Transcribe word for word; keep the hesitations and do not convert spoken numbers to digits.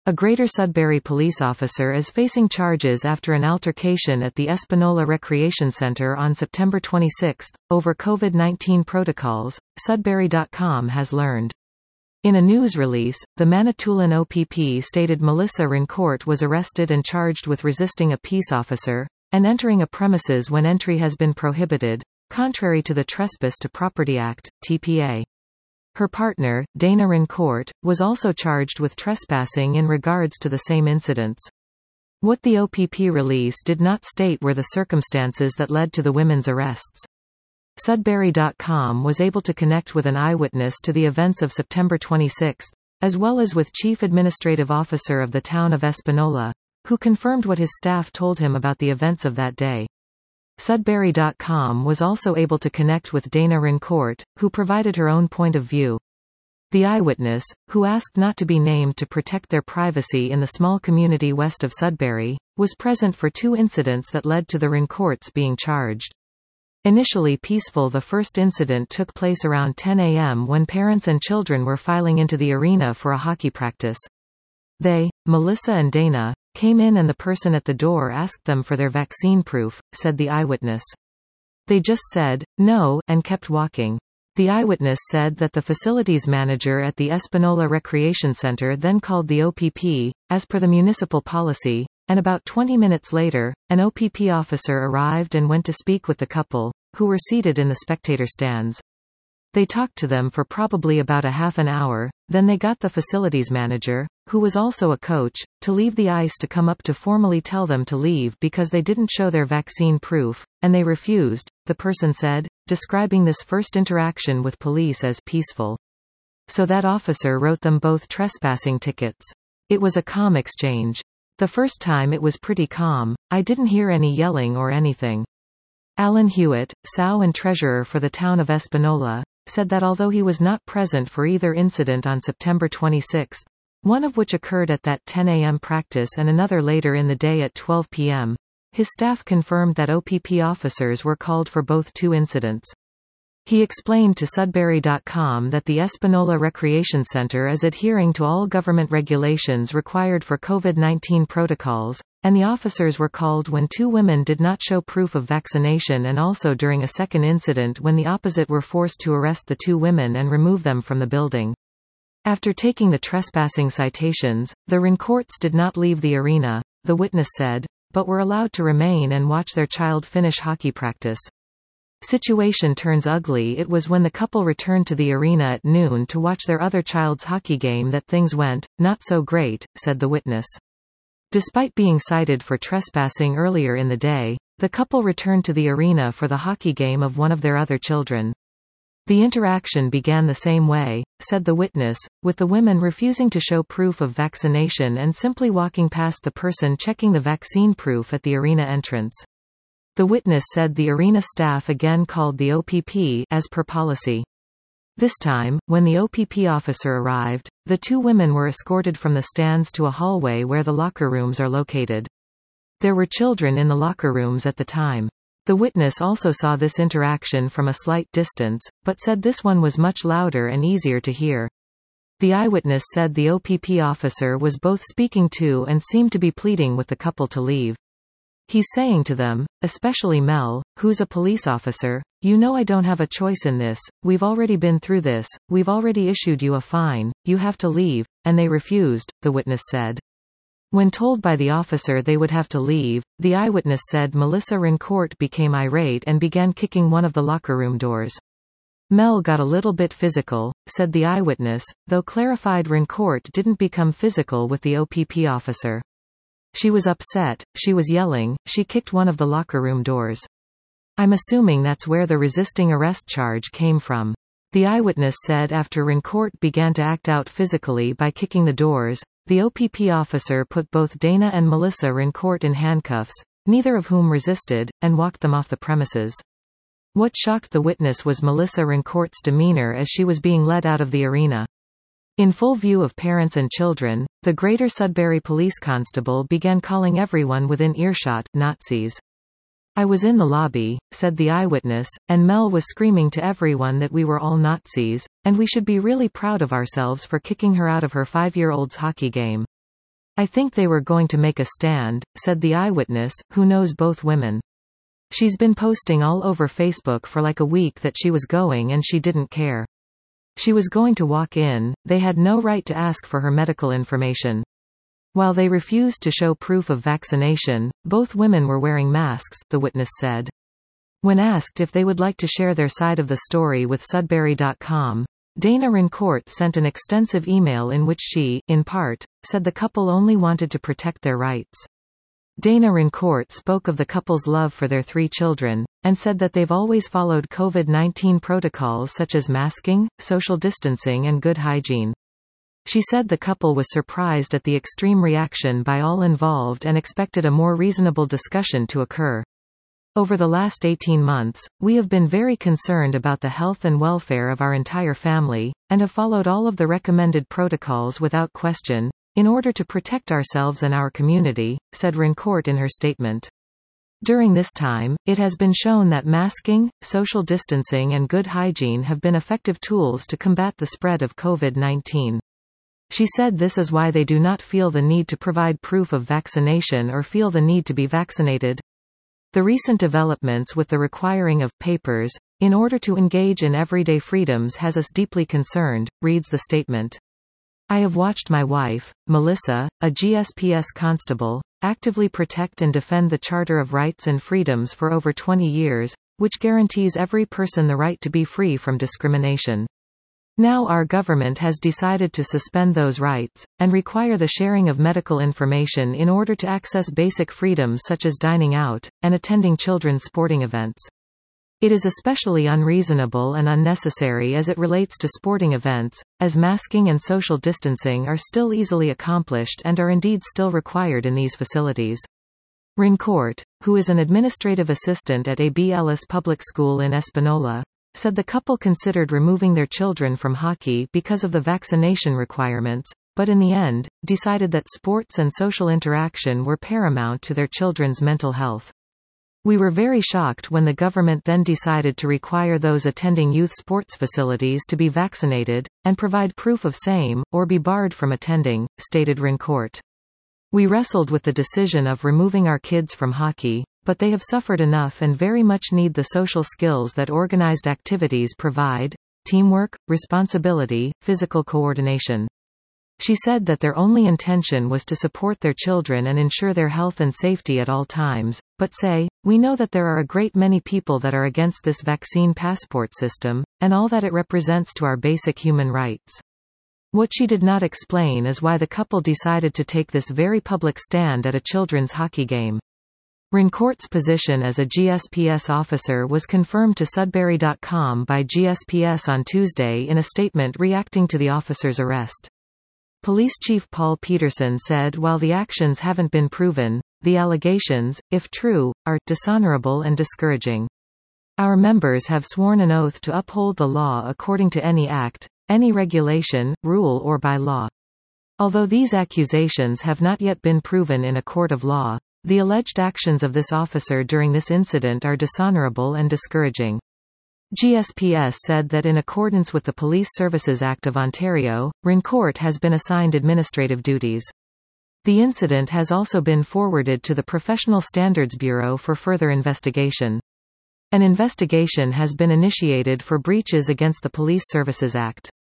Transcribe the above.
A Greater Sudbury police officer is facing charges after an altercation at the Espanola Recreation Center on September twenty-sixth, over COVID nineteen protocols, Sudbury dot com has learned. In a news release, the Manitoulin O P P stated Melissa Rincourt was arrested and charged with resisting a peace officer, and entering a premises when entry has been prohibited, contrary to the Trespass to Property Act, T P A. Her partner, Dana Rincourt, was also charged with trespassing in regards to the same incidents. What the O P P release did not state were the circumstances that led to the women's arrests. Sudbury dot com was able to connect with an eyewitness to the events of September twenty-sixth, as well as with Chief Administrative Officer of the town of Espanola, who confirmed what his staff told him about the events of that day. Sudbury dot com was also able to connect with Dana Rincourt, who provided her own point of view. The eyewitness, who asked not to be named to protect their privacy in the small community west of Sudbury, was present for two incidents that led to the Rincourts being charged. Initially peaceful, the first incident took place around ten a m when parents and children were filing into the arena for a hockey practice. They, Melissa and Dana, came in and the person at the door asked them for their vaccine proof, said the eyewitness. They just said, no, and kept walking. The eyewitness said that the facilities manager at the Espanola Recreation Center then called the O P P, as per the municipal policy, and about twenty minutes later, an O P P officer arrived and went to speak with the couple, who were seated in the spectator stands. They talked to them for probably about a half an hour, then they got the facilities manager, who was also a coach, to leave the ice to come up to formally tell them to leave because they didn't show their vaccine proof, and they refused, the person said, describing this first interaction with police as peaceful. So that officer wrote them both trespassing tickets. It was a calm exchange. The first time it was pretty calm, I didn't hear any yelling or anything. Alan Hewitt, S O W and treasurer for the town of Espanola, said that although he was not present for either incident on September twenty-sixth, one of which occurred at that ten a m practice and another later in the day at twelve p m, his staff confirmed that O P P officers were called for both two incidents. He explained to Sudbury dot com that the Espanola Recreation Center is adhering to all government regulations required for COVID nineteen protocols, and the officers were called when two women did not show proof of vaccination and also during a second incident when the opposite were forced to arrest the two women and remove them from the building. After taking the trespassing citations, the Rincourts did not leave the arena, the witness said, but were allowed to remain and watch their child finish hockey practice. Situation turns ugly. It was when the couple returned to the arena at noon to watch their other child's hockey game that things went, not so great, said the witness. Despite being cited for trespassing earlier in the day, the couple returned to the arena for the hockey game of one of their other children. The interaction began the same way, said the witness, with the women refusing to show proof of vaccination and simply walking past the person checking the vaccine proof at the arena entrance. The witness said the arena staff again called the O P P as per policy. This time, when the O P P officer arrived, the two women were escorted from the stands to a hallway where the locker rooms are located. There were children in the locker rooms at the time. The witness also saw this interaction from a slight distance, but said this one was much louder and easier to hear. The eyewitness said the O P P officer was both speaking to and seemed to be pleading with the couple to leave. He's saying to them, especially Mel, who's a police officer, you know I don't have a choice in this, we've already been through this, we've already issued you a fine, you have to leave, and they refused, the witness said. When told by the officer they would have to leave, the eyewitness said Melissa Rincourt became irate and began kicking one of the locker room doors. Mel got a little bit physical, said the eyewitness, though clarified Rincourt didn't become physical with the O P P officer. She was upset, she was yelling, she kicked one of the locker room doors. I'm assuming that's where the resisting arrest charge came from. The eyewitness said after Rincourt began to act out physically by kicking the doors, the O P P officer put both Dana and Melissa Rincourt in handcuffs, neither of whom resisted, and walked them off the premises. What shocked the witness was Melissa Rincourt's demeanor as she was being led out of the arena. In full view of parents and children, the Greater Sudbury police constable began calling everyone within earshot Nazis. I was in the lobby, said the eyewitness, and Mel was screaming to everyone that we were all Nazis, and we should be really proud of ourselves for kicking her out of her five-year-old's hockey game. "I think they were going to make a stand," said the eyewitness, who knows both women. "She's been posting all over Facebook for like a week that she was going and she didn't care. She was going to walk in, they had no right to ask for her medical information." While they refused to show proof of vaccination, both women were wearing masks, the witness said. When asked if they would like to share their side of the story with Sudbury dot com, Dana Rincourt sent an extensive email in which she, in part, said the couple only wanted to protect their rights. Dana Rincourt spoke of the couple's love for their three children, and said that they've always followed COVID nineteen protocols such as masking, social distancing and good hygiene. She said the couple was surprised at the extreme reaction by all involved and expected a more reasonable discussion to occur. "Over the last eighteen months, we have been very concerned about the health and welfare of our entire family, and have followed all of the recommended protocols without question, in order to protect ourselves and our community," said Rincourt in her statement. During this time, it has been shown that masking, social distancing and good hygiene have been effective tools to combat the spread of COVID nineteen. She said this is why they do not feel the need to provide proof of vaccination or feel the need to be vaccinated. "The recent developments with the requiring of papers in order to engage in everyday freedoms has us deeply concerned," reads the statement. "I have watched my wife, Melissa, a G S P S constable, actively protect and defend the Charter of Rights and Freedoms for over twenty years, which guarantees every person the right to be free from discrimination. Now our government has decided to suspend those rights, and require the sharing of medical information in order to access basic freedoms such as dining out, and attending children's sporting events. It is especially unreasonable and unnecessary as it relates to sporting events, as masking and social distancing are still easily accomplished and are indeed still required in these facilities." Rincourt, who is an administrative assistant at A B Ellis Public School in Espanola, said the couple considered removing their children from hockey because of the vaccination requirements, but in the end, decided that sports and social interaction were paramount to their children's mental health. "We were very shocked when the government then decided to require those attending youth sports facilities to be vaccinated, and provide proof of same, or be barred from attending," stated Rincourt. "We wrestled with the decision of removing our kids from hockey, but they have suffered enough and very much need the social skills that organized activities provide: teamwork, responsibility, physical coordination." She said that their only intention was to support their children and ensure their health and safety at all times, but say, "We know that there are a great many people that are against this vaccine passport system, and all that it represents to our basic human rights." What she did not explain is why the couple decided to take this very public stand at a children's hockey game. Rincourt's position as a G S P S officer was confirmed to Sudbury dot com by G S P S on Tuesday in a statement reacting to the officer's arrest. Police Chief Paul Peterson said while the actions haven't been proven, the allegations, if true, are dishonorable and discouraging. "Our members have sworn an oath to uphold the law according to any act, any regulation, rule or by law. Although these accusations have not yet been proven in a court of law, the alleged actions of this officer during this incident are dishonorable and discouraging." G S P S said that in accordance with the Police Services Act of Ontario, Rincourt has been assigned administrative duties. The incident has also been forwarded to the Professional Standards Bureau for further investigation. An investigation has been initiated for breaches against the Police Services Act.